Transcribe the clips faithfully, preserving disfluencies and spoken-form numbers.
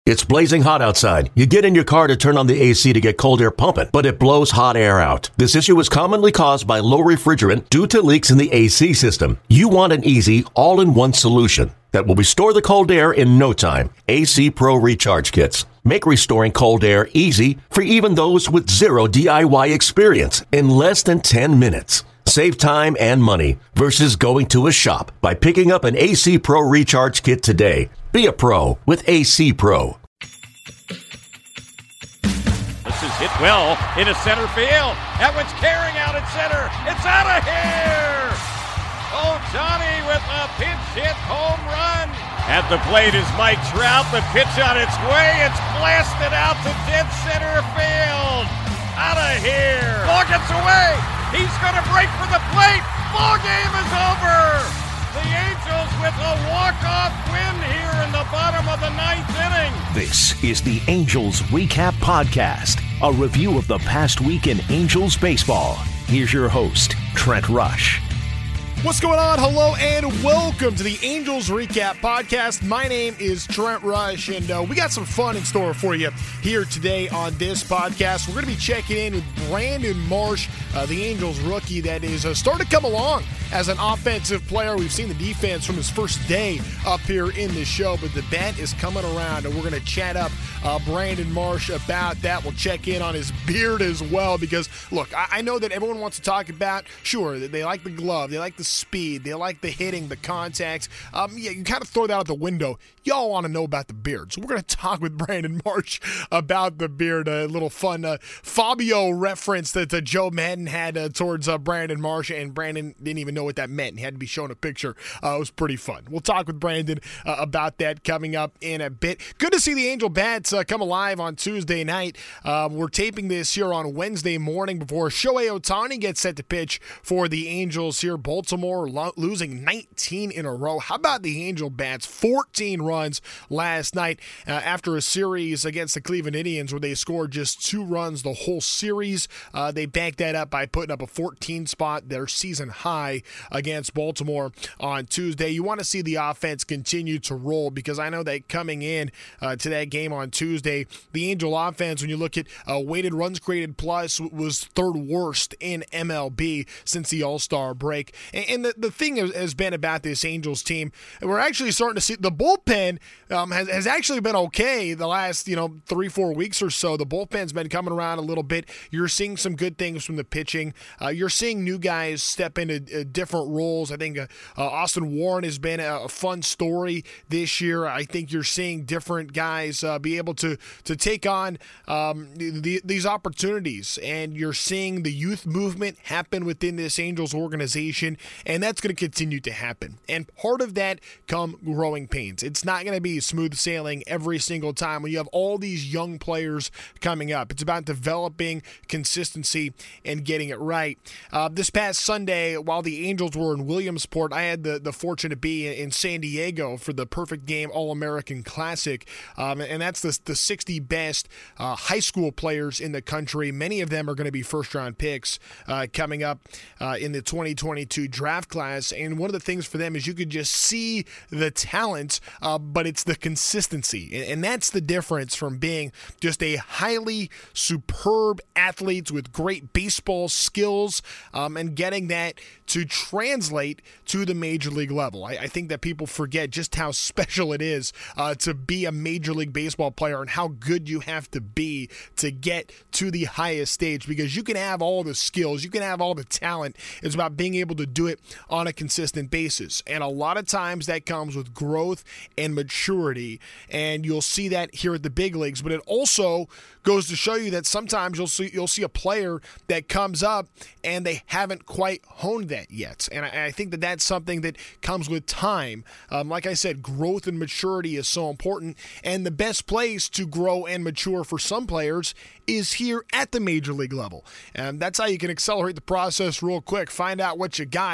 It's blazing hot outside. You get in your car to turn on the A C to get cold air pumping, but it blows hot air out. This issue is commonly caused by low refrigerant due to leaks in the A C system. You want an easy, all-in-one solution that will restore the cold air in no time. A C Pro Recharge Kits make restoring cold air easy for even those with zero D I Y experience in less than ten minutes. Save time and money versus going to a shop by picking up an A C Pro Recharge Kit today. Be a pro with A C Pro. This is hit well into center field. That one's carrying out at center. It's out of here! Oh, Johnny with a pinch hit home run. At the plate is Mike Trout. The pitch on its way. It's blasted out to dead center field. Out of here. Ball gets away. He's going to break for the plate. Ball game is over. The Angels with a walk-off win here in the bottom of the ninth inning. This is the Angels Recap Podcast, a review of the past week in Angels baseball. Here's your host, Trent Rush. What's going on? Hello and welcome to the Angels Recap Podcast. My name is Trent Rush, and uh, we got some fun in store for you here today on this podcast. We're going to be checking in with Brandon Marsh, uh, the Angels rookie that is uh, starting to come along as an offensive player. We've seen the defense from his first day up here in the show, but the bat is coming around, and we're going to chat up uh, Brandon Marsh about that. We'll check in on his beard as well because, look, I, I know that everyone wants to talk about, sure, they like the glove, they like the speed, they like the hitting, the contact. Um, yeah, you kind of throw that out the window. Y'all want to know about the beard. So we're going to talk with Brandon Marsh about the beard. A little fun uh, Fabio reference that uh, Joe Madden had uh, towards uh, Brandon Marsh, and Brandon didn't even know what that meant. He had to be shown a picture. Uh, it was pretty fun. We'll talk with Brandon uh, about that coming up in a bit. Good to see the Angel Bats uh, come alive on Tuesday night. Uh, we're taping this here on Wednesday morning before Shohei Ohtani gets set to pitch for the Angels here. Baltimore lo- losing nineteen in a row. How about the Angel Bats? fourteen runs last night uh, after a series against the Cleveland Indians where they scored just two runs the whole series. Uh, they backed that up by putting up a fourteen spot, their season high, against Baltimore on Tuesday. You want to see the offense continue to roll because I know that coming in uh, to that game on Tuesday, the Angel offense, when you look at uh, weighted runs created plus, was third worst in M L B since the All-Star break. And, and the, the thing has been about this Angels team, we're actually starting to see the bullpen um, has, has actually been okay the last, you know, three, four weeks or so. The bullpen's been coming around a little bit. You're seeing some good things from the pitching. Uh, you're seeing new guys step into uh, different roles. I think uh, uh, Austin Warren has been a, a fun story this year. I think you're seeing different guys uh, be able to to take on um, the, these opportunities, and you're seeing the youth movement happen within this Angels organization, and that's going to continue to happen. And part of that come growing pains. It's not going to be smooth sailing every single time when you have all these young players coming up. It's about developing consistency and getting it right. Uh, this past Sunday, while the Angels were in Williamsport, I had the, the fortune to be in San Diego for the Perfect Game All-American Classic, um, and that's the, the sixty best uh, high school players in the country. Many of them are going to be first-round picks uh, coming up uh, in the twenty twenty-two draft class, and one of the things for them is you could just see the talent, uh, but it's the consistency, and, and that's the difference from being just a highly superb athletes with great baseball skills um, and getting that to translate to the major league level. I, I think that people forget just how special it is uh, to be a major league baseball player and how good you have to be to get to the highest stage, because you can have all the skills, you can have all the talent. It's about being able to do it on a consistent basis, and a lot of times that comes with growth and maturity, and you'll see that here at the big leagues. But it also goes to show you that sometimes you'll see you'll see a player that comes up and they haven't quite honed that yet, and I, I think that that's something that comes with time. Um, like I said, growth and maturity is so important, and the best place to grow and mature for some players is here at the major league level, and that's how you can accelerate the process real quick. Find out what you got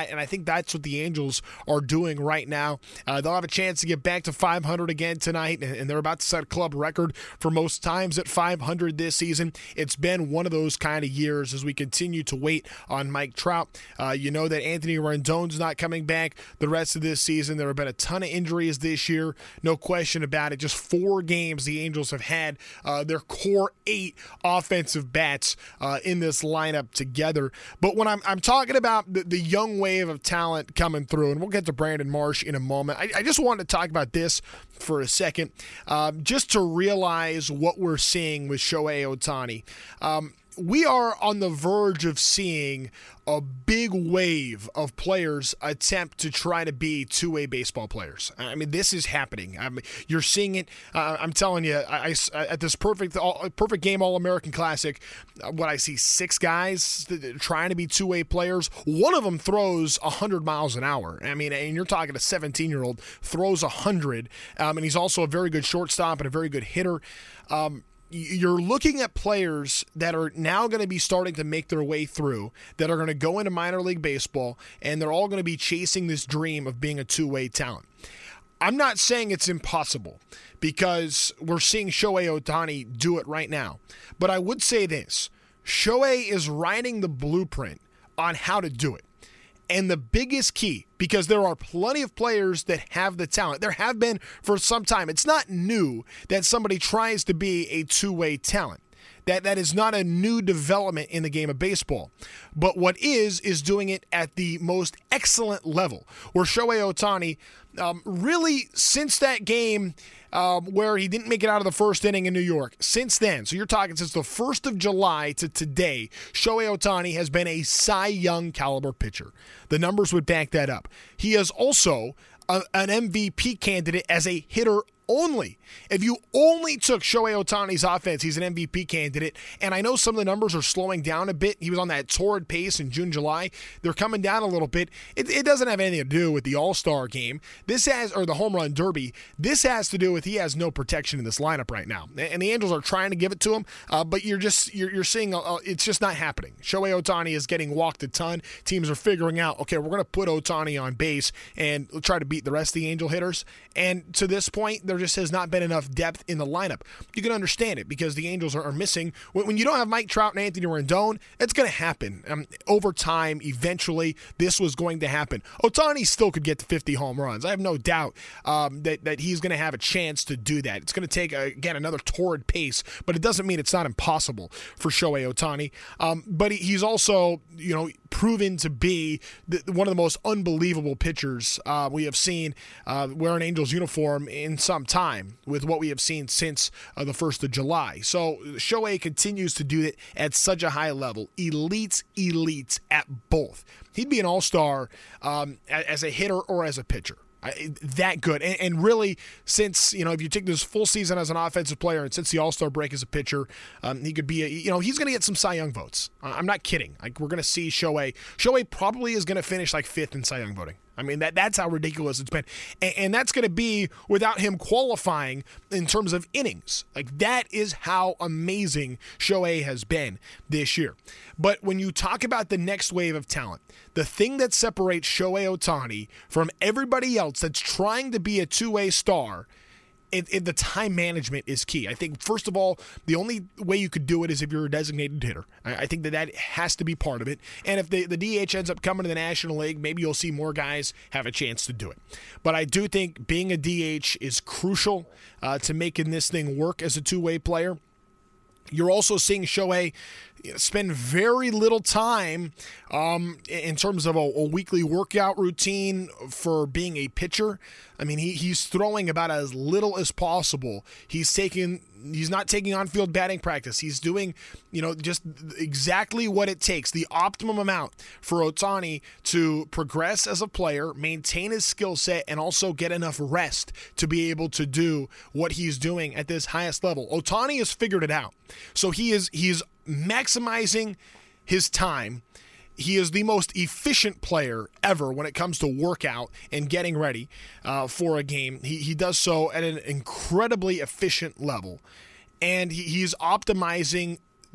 that, and I think that's what the Angels are doing right now. Uh, they'll have a chance to get back to five hundred again tonight, and, and they're about to set a club record for most times at five hundred this season. It's been one of those kind of years as we continue to wait on Mike Trout. Uh, you know that Anthony Rendon's not coming back the rest of this season. There have been a ton of injuries this year, no question about it. Just four games the Angels have had uh, their core eight offensive bats uh, in this lineup together. But when I'm, I'm talking about the, the young wave of talent coming through, and we'll get to Brandon Marsh in a moment, I, I just wanted to talk about this for a second, um, just to realize what we're seeing with Shohei Ohtani. Um, we are on the verge of seeing a big wave of players attempt to try to be two-way baseball players. I mean, this is happening. I mean, you're seeing it. Uh, I'm telling you, I, I, at this perfect all, perfect game All-American Classic, uh, what I see six guys trying to be two-way players. One of them throws one hundred miles an hour. I mean, and you're talking a seventeen-year-old throws one hundred, um, and he's also a very good shortstop and a very good hitter. Um, You're looking at players that are now going to be starting to make their way through, that are going to go into minor league baseball, and they're all going to be chasing this dream of being a two-way talent. I'm not saying it's impossible because we're seeing Shohei Ohtani do it right now. But I would say this, Shohei is writing the blueprint on how to do it. And the biggest key, because there are plenty of players that have the talent. There have been for some time. It's not new that somebody tries to be a two-way talent. That that is not a new development in the game of baseball. But what is, is doing it at the most excellent level. Where Shohei Ohtani, um, really, since that game um, where he didn't make it out of the first inning in New York, since then, so you're talking since the first of July to today, Shohei Ohtani has been a Cy Young caliber pitcher. The numbers would back that up. He is also a, an M V P candidate as a hitter only. If you only took Shohei Ohtani's offense, he's an M V P candidate. And I know some of the numbers are slowing down a bit. He was on that torrid pace in June, July. They're coming down a little bit. It, it doesn't have anything to do with the All-Star game. This has, or the Home Run Derby. This has to do with he has no protection in this lineup right now. And the Angels are trying to give it to him, uh, but you're just you're, you're seeing uh, it's just not happening. Shohei Ohtani is getting walked a ton. Teams are figuring out, okay, we're going to put Ohtani on base and try to beat the rest of the Angel hitters. And to this point, there just has not been enough depth in the lineup. You can understand it because the Angels are, are missing. When, when you don't have Mike Trout and Anthony Rendon, it's going to happen. Um, over time, eventually, this was going to happen. Ohtani still could get to fifty home runs. I have no doubt um, that, that he's going to have a chance to do that. It's going to take, uh, again, another torrid pace, but it doesn't mean it's not impossible for Shohei Ohtani. Um, but he, he's also, you know, proven to be the, one of the most unbelievable pitchers uh, we have seen uh, wear an Angels uniform in some time with what we have seen since uh, the first of July. So Shohei continues to do it at such a high level. Elites, elites at both. He'd be an all-star um, as a hitter or as a pitcher. That good. And, and really, since, you know, if you take this full season as an offensive player and since the All-Star break as a pitcher, um, he could be, a, you know, he's going to get some Cy Young votes. I'm not kidding. Like, we're going to see Shohei. Shohei probably is going to finish like fifth in Cy Young voting. I mean, that that's how ridiculous it's been. And, and that's going to be without him qualifying in terms of innings. Like, that is how amazing Shohei has been this year. But when you talk about the next wave of talent, the thing that separates Shohei Ohtani from everybody else that's trying to be a two-way star, It, it, the time management is key. I think, first of all, the only way you could do it is if you're a designated hitter. I, I think that that has to be part of it. And if the, the D H ends up coming to the National League, maybe you'll see more guys have a chance to do it. But I do think being a D H is crucial uh, to making this thing work as a two-way player. You're also seeing Shohei spend very little time um, in terms of a, a weekly workout routine for being a pitcher. I mean, he, he's throwing about as little as possible. He's taking, he's not taking on-field batting practice. He's doing, you know, just exactly what it takes, the optimum amount for Ohtani to progress as a player, maintain his skill set, and also get enough rest to be able to do what he's doing at this highest level. Ohtani has figured it out. So he is he is maximizing his time. He is the most efficient player ever when it comes to workout and getting ready uh, for a game. He he does so at an incredibly efficient level, and he, he's optimizing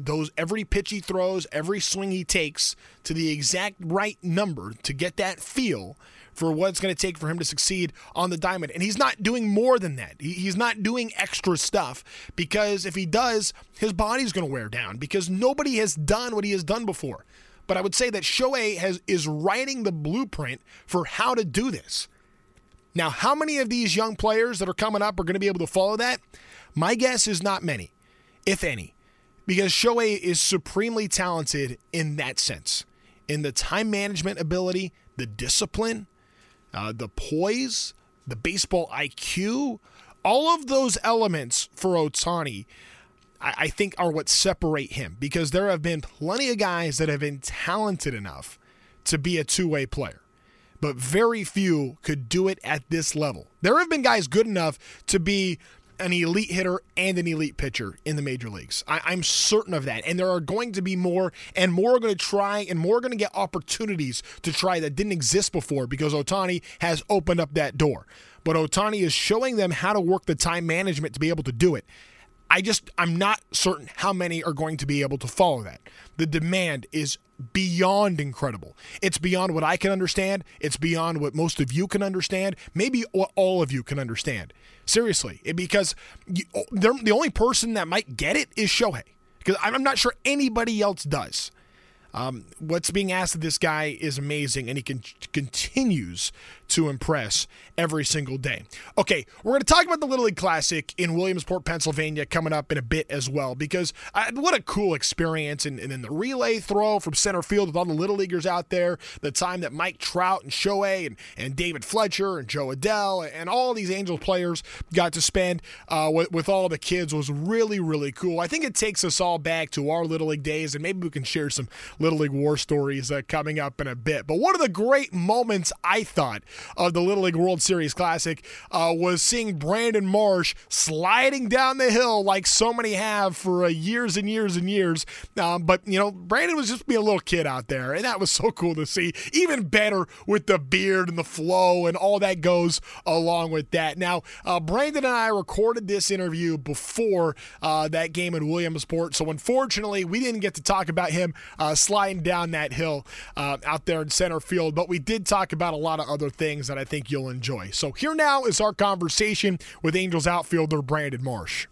those every pitch he throws, every swing he takes to the exact right number to get that feel for what it's going to take for him to succeed on the diamond. And he's not doing more than that. He, he's not doing extra stuff, because if he does, his body's going to wear down, because nobody has done what he has done before. But I would say that Shohei has is writing the blueprint for how to do this. Now, how many of these young players that are coming up are going to be able to follow that? My guess is not many, if any, because Shohei is supremely talented in that sense, in the time management ability, the discipline, Uh, the poise, the baseball I Q, all of those elements for Ohtani, I, I think are what separate him, because there have been plenty of guys that have been talented enough to be a two-way player, but very few could do it at this level. There have been guys good enough to be an elite hitter and an elite pitcher in the major leagues. I, I'm certain of that. And there are going to be more, and more are going to try, and more are going to get opportunities to try that didn't exist before, because Ohtani has opened up that door. But Ohtani is showing them how to work the time management to be able to do it. I just, I'm not certain how many are going to be able to follow that. The demand is beyond incredible. It's beyond what I can understand. It's beyond what most of you can understand. Maybe what all of you can understand. Seriously, because you, the only person that might get it is Shohei, because I'm not sure anybody else does. Um, what's being asked of this guy is amazing, and he can, continues to impress every single day. Okay, we're going to talk about the Little League Classic in Williamsport, Pennsylvania coming up in a bit as well, because uh, what a cool experience, and, and then the relay throw from center field with all the Little Leaguers out there, the time that Mike Trout and Shohei and, and David Fletcher and Joe Adell and all these Angels players got to spend uh, with, with all the kids was really, really cool. I think it takes us all back to our Little League days, and maybe we can share some Little League war stories uh, coming up in a bit. But one of the great moments, I thought, of the Little League World Series Classic uh, was seeing Brandon Marsh sliding down the hill like so many have for uh, years and years and years. Um, but, you know, Brandon was just being a little kid out there, and that was so cool to see. Even better with the beard and the flow and all that goes along with that. Now, uh, Brandon and I recorded this interview before uh, that game in Williamsport, so unfortunately we didn't get to talk about him uh, sliding down that hill uh, out there in center field, but we did talk about a lot of other things that I think you'll enjoy. So here now is our conversation with Angels outfielder Brandon Marsh.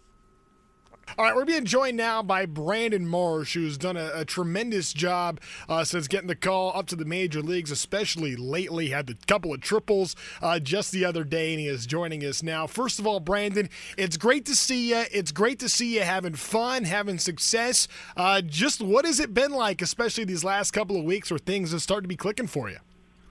All right, we're being joined now by Brandon Marsh, who's done a, a tremendous job uh, since getting the call up to the major leagues, especially lately. Had a couple of triples uh, just the other day, and he is joining us now. First of all, Brandon, it's great to see you. It's great to see you having fun, having success. Uh, just what has it been like, especially these last couple of weeks where things have started to be clicking for you?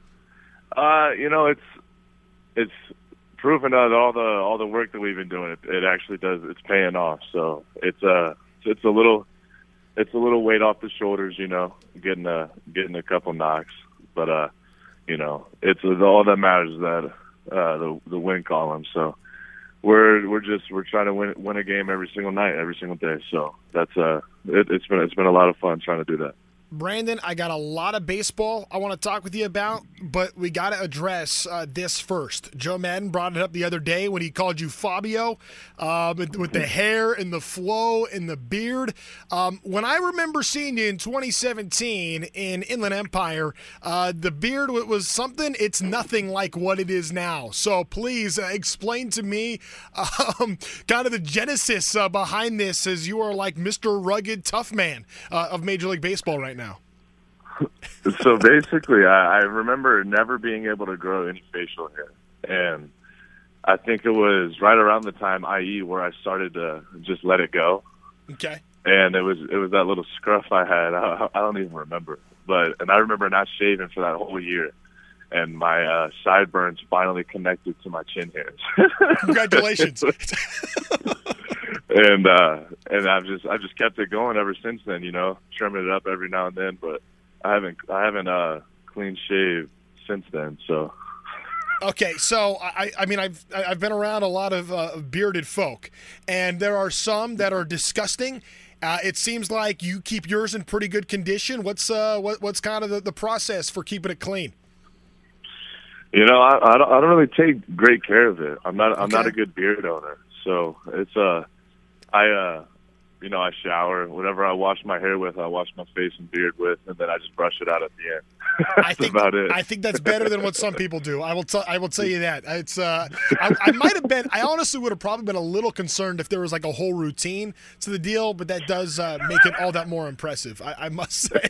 Uh, you know, it's it's proven that all the all the work that we've been doing, it, it actually does. It's paying off. So it's a it's a little it's a little weight off the shoulders, you know, getting a getting a couple knocks. But uh, you know, it's all that matters is that uh, the the win column. So we're we're just we're trying to win win a game every single night, every single day. So that's uh, it, it's been it's been a lot of fun trying to do that. Brandon, I got a lot of baseball I want to talk with you about, but we got to address uh, this first. Joe Madden brought it up the other day when he called you Fabio, um, with the hair and the flow and the beard. Um, when I remember seeing you in twenty seventeen in Inland Empire, uh, the beard was something. It's nothing like what it is now. So please uh, explain to me um, kind of the genesis uh, behind this, as you are like Mister Rugged Tough Man uh, of Major League Baseball right now. So basically, I, I remember never being able to grow any facial hair, and I think it was right around the time I E where I started to just let it go. Okay. And it was it was that little scruff I had. I, I don't even remember, but and I remember not shaving for that whole year, and my uh, sideburns finally connected to my chin hairs. Congratulations. and uh, and I've just I've just kept it going ever since then. You know, trimming it up every now and then, but I haven't I haven't uh, clean shaved since then. So. Okay, so I, I mean, I've I've been around a lot of uh, bearded folk, and there are some that are disgusting. Uh, it seems like you keep yours in pretty good condition. What's uh what what's kind of the, the process for keeping it clean? You know, I I don't, I don't really take great care of it. I'm not I'm okay. not a good beard owner, so it's uh I uh you know, I shower. Whatever I wash my hair with, I wash my face and beard with, and then I just brush it out at the end. That's I think, about it. I think that's better than what some people do. I will tell. I will tell you that. It's. Uh, I, I might have been. I honestly would have probably been a little concerned if there was like a whole routine to the deal, but that does uh, make it all that more impressive. I, I must say.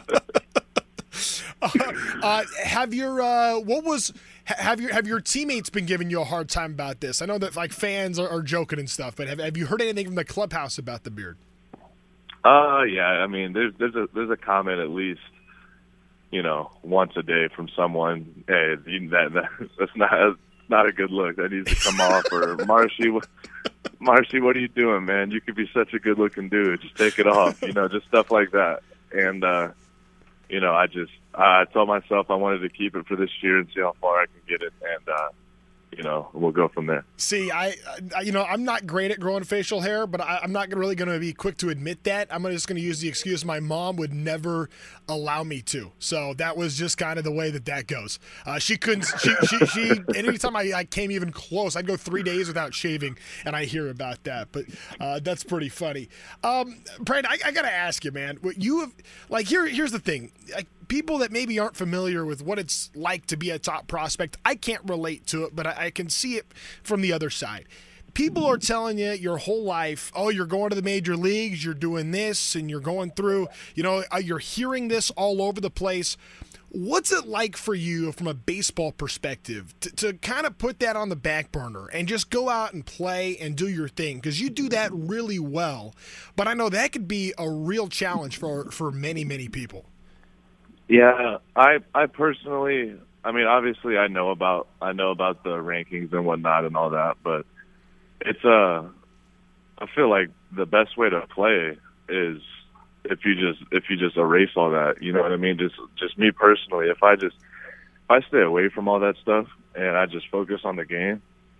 uh, uh, have your uh, what was have your have your teammates been giving you a hard time about this? I know that like fans are, are joking and stuff, but have have you heard anything from the clubhouse about the beard? Uh, yeah. I mean, there's there's a there's a comment at least, you know, once a day from someone. Hey, that, that that's not that's not a good look. That needs to come off. Or Marshy, Marshy, what are you doing, man? You could be such a good looking dude. Just take it off. You know, just stuff like that. And uh, you know, I just I told myself I wanted to keep it for this year and see how far I can get it. And uh, you know, we'll go from there. See, I, I, you know, I'm not great at growing facial hair, but I, I'm not really going to be quick to admit that. I'm just going to use the excuse my mom would never allow me to. So that was just kind of the way that that goes. Uh, she couldn't, she, she, she, anytime I, I came even close, I'd go three days without shaving, and I hear about that. But uh, that's pretty funny. Um, Brandon, I, I got to ask you, man, what you have, like, here, here's the thing. Like, people that maybe aren't familiar with what it's like to be a top prospect, I can't relate to it, but I, I can see it from the other side. People are telling you your whole life, oh, you're going to the major leagues, you're doing this, and you're going through, you know, you're hearing this all over the place. What's it like for you from a baseball perspective to, to kind of put that on the back burner and just go out and play and do your thing? Because you do that really well, but I know that could be a real challenge for, for many, many people. Yeah, I I personally, I mean, obviously, I know about I know about the rankings and whatnot and all that, but it's uh, I feel like the best way to play is if you just if you just erase all that. You know what I mean? Just just me personally, if I just if I stay away from all that stuff and I just focus on the game,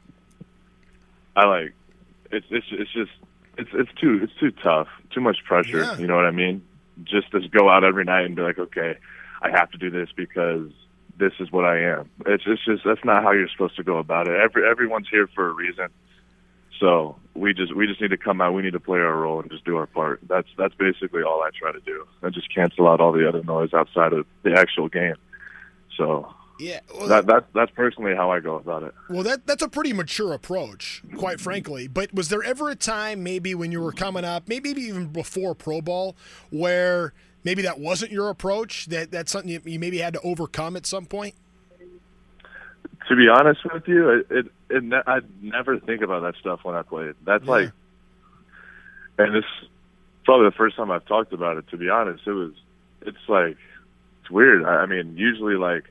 I like it's it's it's just it's it's too it's too tough, too much pressure. Yeah. You know what I mean? Just to go out every night and be like, okay, I have to do this because this is what I am. It's, it's just that's not how you're supposed to go about it. Every everyone's here for a reason, so we just we just need to come out. We need to play our role and just do our part. That's that's basically all I try to do. I just cancel out all the other noise outside of the actual game. So yeah, well, that that's that's personally how I go about it. Well, that that's a pretty mature approach, quite frankly. But was there ever a time, maybe when you were coming up, maybe even before pro ball, where maybe that wasn't your approach? That that's something you, you maybe had to overcome at some point. To be honest with you, it, it, it ne- I never think about that stuff when I played. That's Yeah. like, and this is probably the first time I've talked about it. To be honest, it was. It's like it's weird. I, I mean, usually like.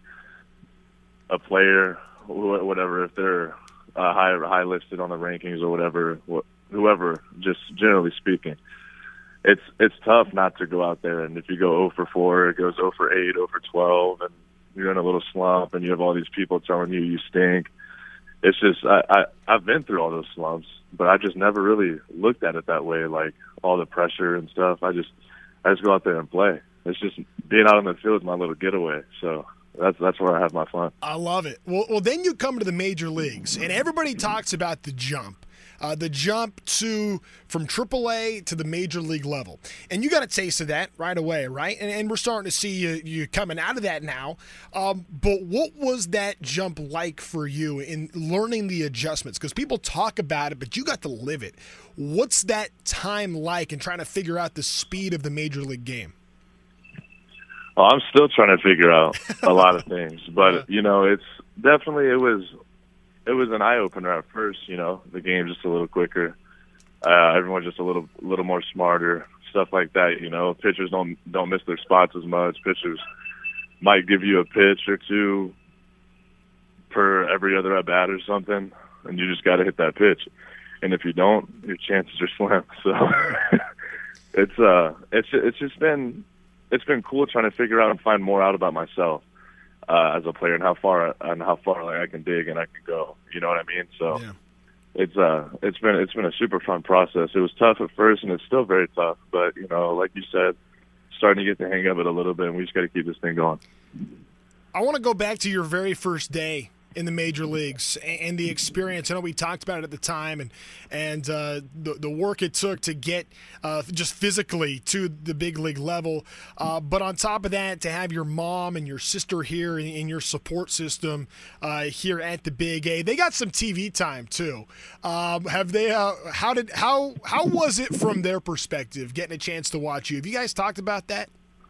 A player, whatever, if they're uh, high high listed on the rankings or whatever, wh- whoever, just generally speaking, it's it's tough not to go out there. And if you go oh for four, it goes oh for eight, oh for twelve, and you're in a little slump, and you have all these people telling you you stink. It's just I, I I've been through all those slumps, but I just never really looked at it that way, like all the pressure and stuff. I just I just go out there and play. It's just being out on the field is my little getaway. So. That's that's where I have my fun. I love it. Well, well, then you come to the major leagues, and everybody talks about the jump, uh, the jump to from triple A to the major league level, and you got a taste of that right away, right? And, and we're starting to see you you coming out of that now. Um, but what was that jump like for you in learning the adjustments? Because people talk about it, but you got to live it. What's that time like in trying to figure out the speed of the major league game? Oh, I'm still trying to figure out a lot of things, but you know, it's definitely it was it was an eye opener at first. You know, the game's just a little quicker, uh, everyone's just a little little more smarter, stuff like that. You know, pitchers don't don't miss their spots as much. Pitchers might give you a pitch or two per every other at bat or something, and you just got to hit that pitch. And if you don't, your chances are slim. So it's uh, it's it's just been. It's been cool trying to figure out and find more out about myself uh, as a player and how far and how far like I can dig and I can go. You know what I mean? So Yeah. it's uh it's been it's been a super fun process. It was tough at first and it's still very tough, but you know, like you said, starting to get the hang of it a little bit, and we just got to keep this thing going. I want to go back to your very first day in the major leagues and the experience. I know we talked about it at the time, and and uh, the the work it took to get uh, just physically to the big league level. Uh, but on top of that, to have your mom and your sister here in, in your support system uh, here at the Big A, they got some T V time too. Um, have they? Uh, how did how how was it from their perspective, getting a chance to watch you? Have you guys talked about that?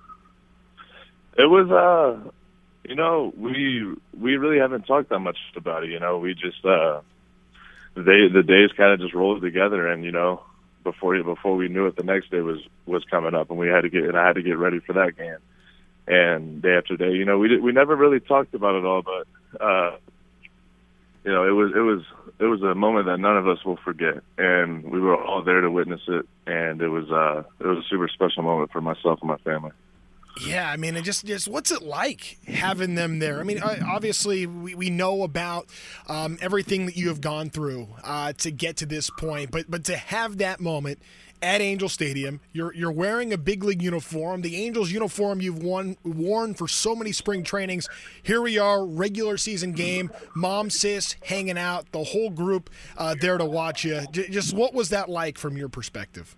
It was, uh, you know, we we really haven't talked that much about it. You know, we just uh, they the days kind of just rolled together, and you know, before before we knew it, the next day was was coming up, and we had to get and I had to get ready for that game. And day after day, you know, we did, we never really talked about it all, but uh, you know, it was it was it was a moment that none of us will forget, and we were all there to witness it, and it was uh, it was a super special moment for myself and my family. Yeah, I mean, it just, just what's it like having them there? I mean, obviously, we, we know about um, everything that you have gone through uh, to get to this point, but but to have that moment at Angel Stadium, you're you're wearing a big league uniform, the Angels uniform you've won, worn for so many spring trainings. Here we are, regular season game, mom, sis, hanging out, the whole group uh, there to watch you. Just what was that like from your perspective?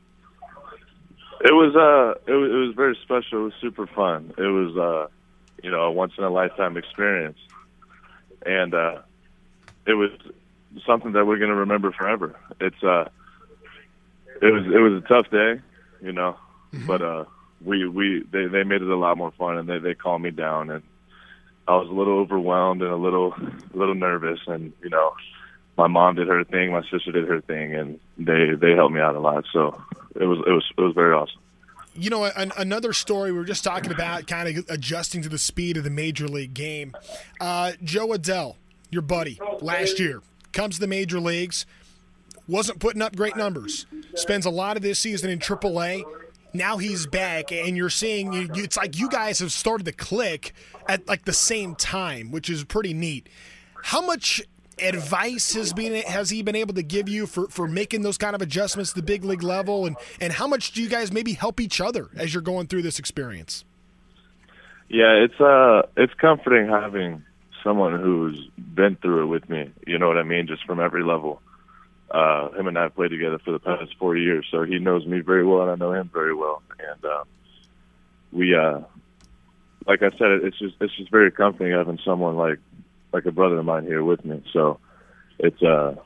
It was uh, it was, it was very special. It was super fun. It was uh, you know, a once in a lifetime experience, and uh, it was something that we're gonna remember forever. It's uh, it was it was a tough day, you know, mm-hmm. but uh, we we they, they made it a lot more fun, and they they calmed me down, and I was a little overwhelmed and a little a little nervous, and you know, my mom did her thing, my sister did her thing, and they they helped me out a lot. So. It was it was it was very awesome. You know, an, another story we were just talking about, kind of adjusting to the speed of the major league game. Uh, Joe Adell, your buddy, last year comes to the major leagues, wasn't putting up great numbers. Spends a lot of this season in triple A. Now he's back, and you're seeing you, it's like you guys have started to click at like the same time, which is pretty neat. How much advice has been has he been able to give you for, for making those kind of adjustments to the big league level, and, and how much do you guys maybe help each other as you're going through this experience? Yeah, it's uh it's comforting having someone who's been through it with me. You know what I mean? Just from every level. Uh, him and I have played together for the past four years, so he knows me very well, and I know him very well. And uh, we, uh, like I said, it's just it's just very comforting having someone like. like a brother of mine here with me. So it's uh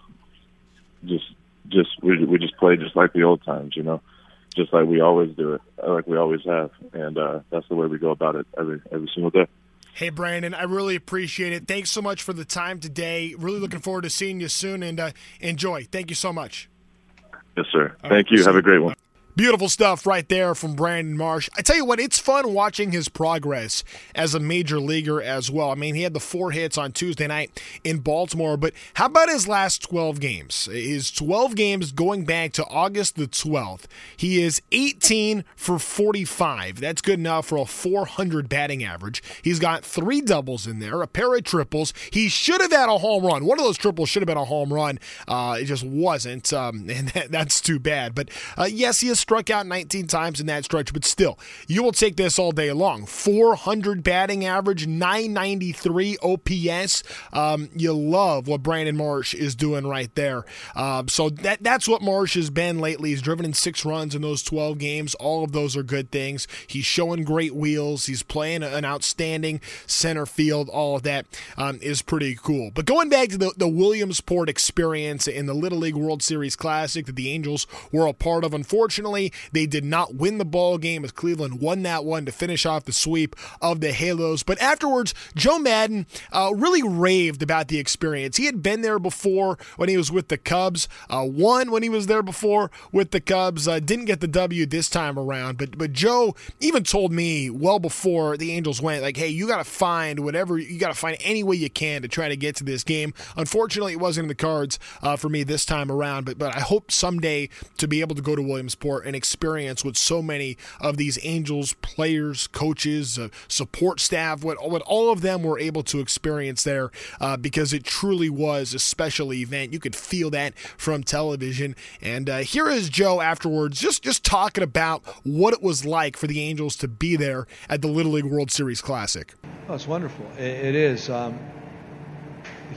just just we we just play just like the old times, you know, just like we always do it, like we always have, and uh, that's the way we go about it every every single day. Hey, Brandon, I really appreciate it. Thanks so much for the time today. Really looking forward to seeing you soon, and uh, enjoy. Thank you so much. Yes, sir. All Thank right, you. Have a great one. Beautiful stuff right there from Brandon Marsh. I tell you what, it's fun watching his progress as a major leaguer as well. I mean, he had the four hits on Tuesday night in Baltimore, but how about his last twelve games? His twelve games going back to August the twelfth. He is eighteen for forty-five. That's good enough for a four hundred batting average. He's got three doubles in there, a pair of triples. He should have had a home run. One of those triples should have been a home run. Uh, it just wasn't, um, and that, that's too bad. But uh, yes, he has struck out nineteen times in that stretch, but still, you will take this all day long. four hundred batting average, nine ninety-three O P S. Um, you love what Brandon Marsh is doing right there. Um, so that that's what Marsh has been lately. He's driven in six runs in those twelve games. All of those are good things. He's showing great wheels. He's playing an outstanding center field. All of that um, is pretty cool. But going back to the, the Williamsport experience in the Little League World Series Classic that the Angels were a part of, unfortunately, they did not win the ball game as Cleveland won that one to finish off the sweep of the Halos. But afterwards, Joe Maddon uh, really raved about the experience. He had been there before when he was with the Cubs, uh, won when he was there before with the Cubs, uh, didn't get the W this time around. But but Joe even told me well before the Angels went, like, hey, you got to find whatever, you got to find any way you can to try to get to this game. Unfortunately, it wasn't in the cards uh, for me this time around, but, but I hope someday to be able to go to Williamsport and experience what so many of these Angels players, coaches, uh, support staff, what, what all of them were able to experience there, uh, because it truly was a special event. You could feel that from television. And uh, here is Joe afterwards, just, just talking about what it was like for the Angels to be there at the Little League World Series Classic. Oh, it's wonderful. It, it is. Um,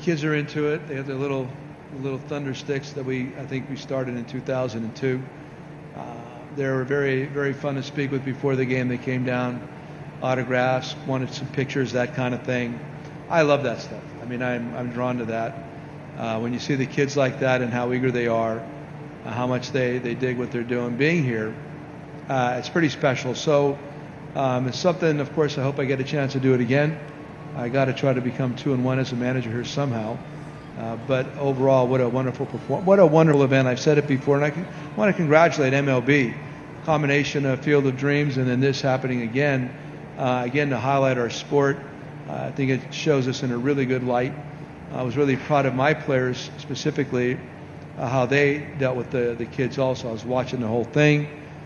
kids are into it. They have their little little thunder sticks that we I think we started in two thousand two. Uh, they were very very fun to speak with before the game. They came down, autographs, wanted some pictures, that kind of thing. I love that stuff. I mean, I'm I'm drawn to that. Uh, when you see the kids like that and how eager they are, uh, how much they, they dig what they're doing, being here, uh, it's pretty special. So um, it's something, of course, I hope I get a chance to do it again. I got to try to become two and one as a manager here somehow. Uh, but overall, what a wonderful perform- what a wonderful event. I've said it before, and I can, want to congratulate M L B. Combination of Field of Dreams and then this happening again, uh, again to highlight our sport. Uh, I think it shows us in a really good light. I was really proud of my players specifically, uh, how they dealt with the, the kids also. I was watching the whole thing.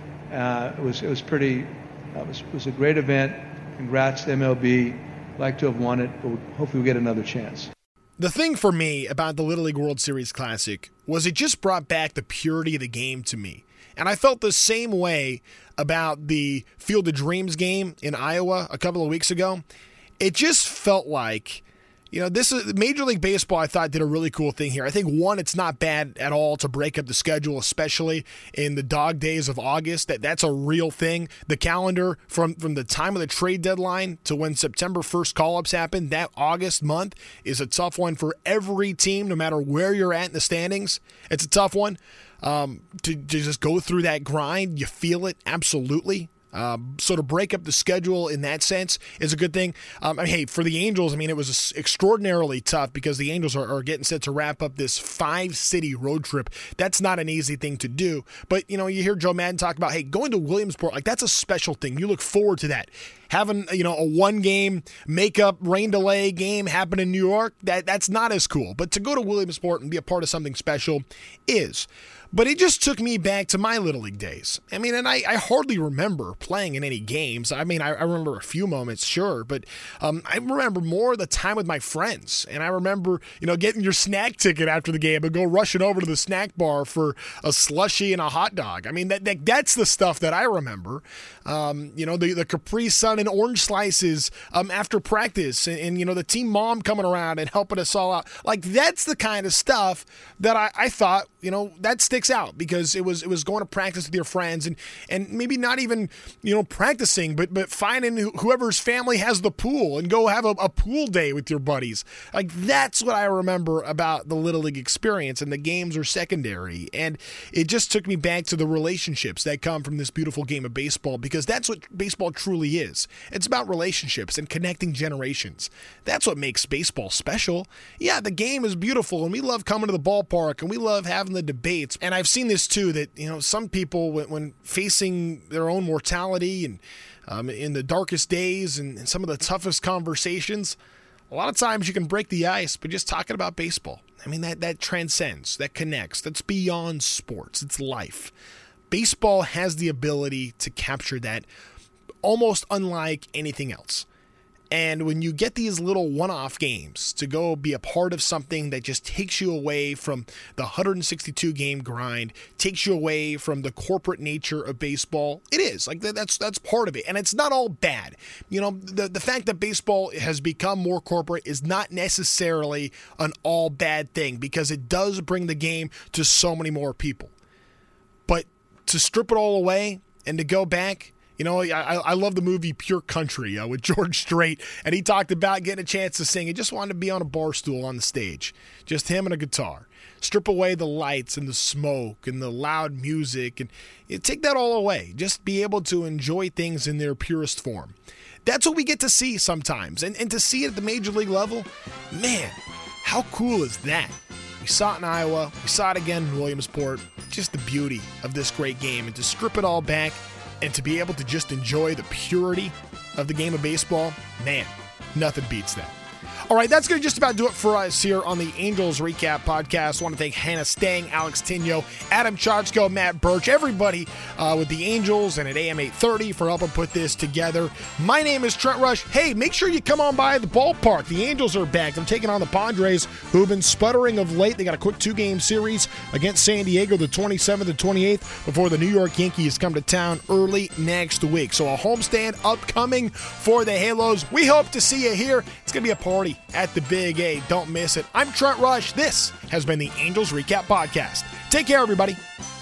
Uh, it was it was pretty, uh, it was, it was a great event. Congrats to M L B. Like to have won it, but hopefully we'll get another chance. The thing for me about the Little League World Series Classic was it just brought back the purity of the game to me. And I felt the same way about the Field of Dreams game in Iowa a couple of weeks ago. It just felt like, you know, this is Major League Baseball, I thought, did a really cool thing here. I think, one, it's not bad at all to break up the schedule, especially in the dog days of August. That That's a real thing. The calendar from, from the time of the trade deadline to when September first call-ups happen, that August month is a tough one for every team, no matter where you're at in the standings. It's a tough one. Um, to, to just go through that grind, you feel it, absolutely. Um, so to break up the schedule in that sense is a good thing. Um, I mean, hey, for the Angels, I mean, it was extraordinarily tough because the Angels are, are getting set to wrap up this five-city road trip. That's not an easy thing to do. But, you know, you hear Joe Madden talk about, hey, going to Williamsport, like that's a special thing. You look forward to that. Having, you know, a one-game make-up rain delay game happen in New York, that that's not as cool. But to go to Williamsport and be a part of something special is. But it just took me back to my Little League days. I mean, and I, I hardly remember playing in any games. I mean, I, I remember a few moments, sure, but um, I remember more the time with my friends. And I remember, you know, getting your snack ticket after the game and go rushing over to the snack bar for a slushie and a hot dog. I mean, that, that that's the stuff that I remember. Um, you know, the, the Capri Sun and orange slices um, after practice and, and, you know, the team mom coming around and helping us all out. Like, that's the kind of stuff that I, I thought, you know, that sticks out because it was it was going to practice with your friends and and maybe not even, you know, practicing, but but finding whoever's family has the pool and go have a, a pool day with your buddies. Like, that's what I remember about the Little League experience, and the games are secondary. And it just took me back to the relationships that come from this beautiful game of baseball, because that's what baseball truly is. It's about relationships and connecting generations. That's what makes baseball special. Yeah, the game is beautiful, and we love coming to the ballpark, and we love having the debates. And I've seen this too, that, you know, some people, when, when facing their own mortality and um, in the darkest days and, and some of the toughest conversations, a lot of times you can break the ice by just talking about baseball. I mean, that, that transcends, that connects, that's beyond sports, it's life. Baseball has the ability to capture that almost unlike anything else. And when you get these little one-off games to go be a part of something that just takes you away from the one hundred sixty-two game grind, takes you away from the corporate nature of baseball, it is. Like, that's that's part of it. And it's not all bad. You know, the, the fact that baseball has become more corporate is not necessarily an all bad thing, because it does bring the game to so many more people. But to strip it all away and to go back, you know, I, I love the movie Pure Country uh, with George Strait, and he talked about getting a chance to sing. He just wanted to be on a bar stool on the stage, just him and a guitar. Strip away the lights and the smoke and the loud music, and you know, take that all away. Just be able to enjoy things in their purest form. That's what we get to see sometimes, and, and to see it at the major league level, man, how cool is that? We saw it in Iowa. We saw it again in Williamsport. Just the beauty of this great game, and to strip it all back and to be able to just enjoy the purity of the game of baseball, man, nothing beats that. All right, that's going to just about do it for us here on the Angels Recap Podcast. I want to thank Hannah Stang, Alex Tinio, Adam Charchko, Matt Birch, everybody uh, with the Angels and at A M eight thirty for helping put this together. My name is Trent Rush. Hey, make sure you come on by the ballpark. The Angels are back. They're taking on the Padres, who've been sputtering of late. They got a quick two-game series against San Diego the twenty-seventh and twenty-eighth before the New York Yankees come to town early next week. So a homestand upcoming for the Halos. We hope to see you here. It's going to be a party. Sunday at the Big A. Don't miss it. I'm Trent Rush. This has been the Angels Recap Podcast. Take care, everybody.